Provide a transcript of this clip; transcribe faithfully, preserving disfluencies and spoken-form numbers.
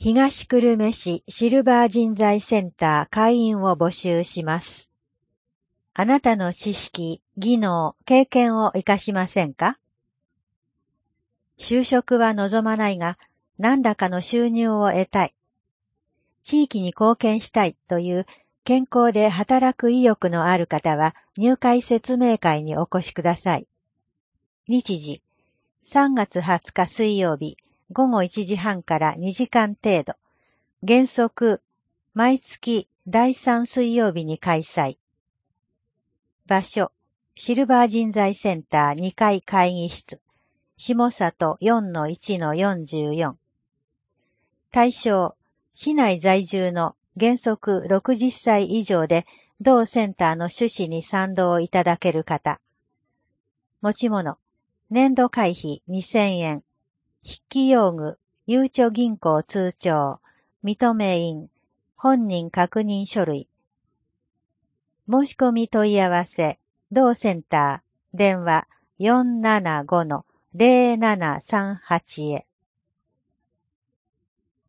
東久留米市シルバー人材センター会員を募集します。あなたの知識、技能、経験を活かしませんか？就職は望まないが、何らかの収入を得たい。地域に貢献したいという健康で働く意欲のある方は入会説明会にお越しください。日時、さんがつはつか水曜日、ごごいちじはんからにじかん程度。原則、毎月だいさん水曜日に開催。場所、シルバー人材センターにかい会議室、下里 よんのいちのよんじゅうよん。対象、市内在住の原則ろくじゅっさい以上で同センターの趣旨に賛同いただける方。持ち物、年度会費にせんえん。筆記用具、ゆうちょ銀行通帳、認め印、本人確認書類。申し込み問い合わせ、同センター、電話 よんななごのぜろななさんはち へ。